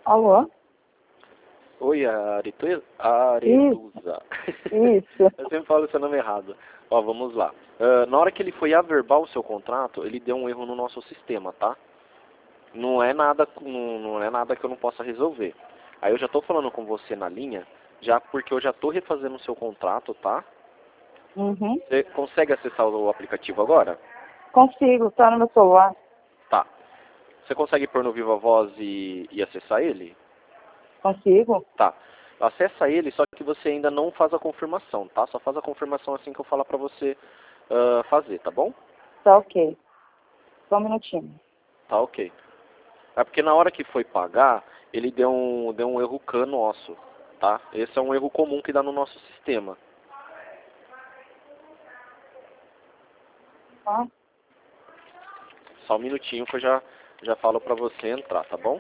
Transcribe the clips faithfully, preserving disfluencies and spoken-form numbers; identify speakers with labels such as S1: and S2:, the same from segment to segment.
S1: Alô?
S2: Oi, Aretu...
S1: Isso,
S2: Aretusa.
S1: isso.
S2: Eu sempre falo o seu nome errado. Ó, vamos lá. Uh, na hora que ele foi averbar o seu contrato, ele deu um erro no nosso sistema, tá? Não é nada, não, não é nada que eu não possa resolver. Aí eu já tô falando com você na linha, já porque eu já tô refazendo o seu contrato, tá?
S1: Uhum.
S2: Você consegue acessar o aplicativo agora?
S1: Consigo, tá no meu celular.
S2: Tá. Você consegue pôr no Viva Voz e, e acessar ele?
S1: Consigo?
S2: Tá. Acessa ele, só que você ainda não faz a confirmação, tá? Só faz a confirmação assim que eu falar pra você uh, fazer, tá bom?
S1: Tá ok. Só um minutinho.
S2: Tá ok. É porque na hora que foi pagar, ele deu um, deu um erro C A N nosso, tá? Esse é um erro comum que dá no nosso sistema.
S1: Tá?
S2: Só um minutinho que eu já, já falo pra você entrar, tá bom?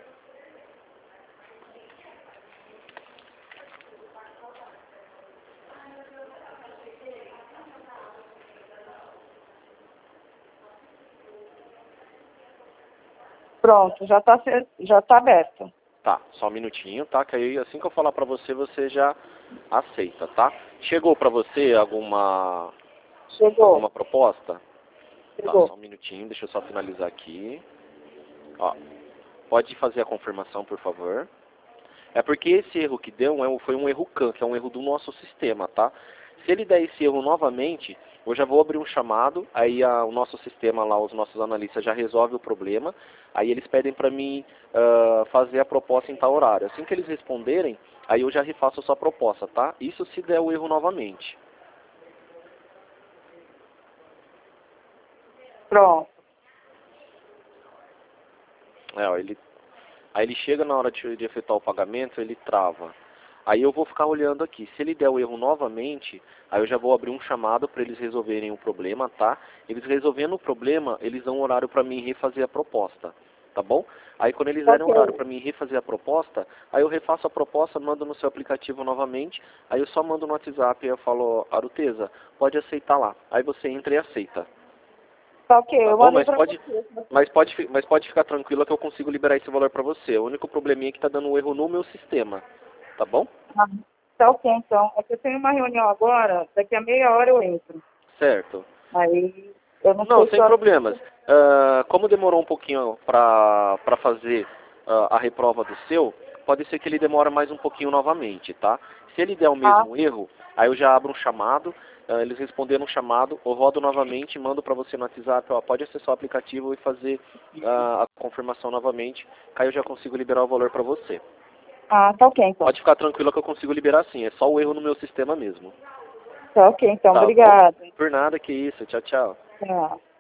S1: Pronto, já tá, ce- já tá aberto.
S2: Tá, só um minutinho, tá? Que aí assim que eu falar pra você, você já aceita, tá? Chegou pra você alguma,
S1: Chegou,
S2: alguma proposta? Tá,
S1: chegou.
S2: só um minutinho, deixa eu só finalizar aqui. Ó, pode fazer a confirmação, por favor. É porque esse erro que deu é um- foi um erro C A N, que é um erro do nosso sistema, tá? Se ele der esse erro novamente, eu já vou abrir um chamado, aí a- o nosso sistema lá, os nossos analistas já resolve o problema, aí eles pedem para mim ah, fazer a proposta em tal horário. Assim que eles responderem, aí eu já refaço a sua proposta, tá? Isso se der o erro novamente.
S1: Pronto.
S2: É, ó, ele, aí ele chega na hora de, de efetuar o pagamento, ele trava. Aí eu vou ficar olhando aqui. Se ele der o erro novamente, aí eu já vou abrir um chamado para eles resolverem o problema, tá? Eles resolvendo o problema, eles dão um horário para mim refazer a proposta, tá bom? Aí quando eles derem um horário
S1: Ok.
S2: para mim refazer a proposta, aí eu refaço a proposta, mando no seu aplicativo novamente, aí eu só mando no WhatsApp e eu falo, Aruteza, pode aceitar lá. Aí você entra e aceita,
S1: Tá ok,
S2: tá
S1: eu
S2: bom?
S1: mandei
S2: Mas
S1: pra
S2: pode,
S1: você.
S2: mas pode, fi- mas pode ficar tranquila que eu consigo liberar esse valor para você. O único probleminha é que tá dando um erro no meu sistema, tá bom?
S1: Ah, tá ok, então. É que eu tenho uma reunião agora, daqui a meia hora eu entro.
S2: Certo.
S1: Aí, eu não
S2: Não,
S1: sei se
S2: sem
S1: eu...
S2: problemas. Ah, como demorou um pouquinho para para fazer ah, a reprova do seu, pode ser que ele demore mais um pouquinho novamente, tá? Se ele der o
S1: Ah,
S2: mesmo erro, aí eu já abro um chamado, ah, eles responderam um chamado, eu rodo novamente, mando para você no WhatsApp, ó, pode acessar o aplicativo e fazer ah, a confirmação novamente, que aí eu já consigo liberar o valor para você.
S1: ah, tá ok, então.
S2: Pode ficar tranquila que eu consigo liberar sim, é só o erro no meu sistema mesmo.
S1: Tá ok, então.
S2: Tá bom?
S1: Obrigada.
S2: Por nada, que isso. Tchau, tchau.
S1: Tchau.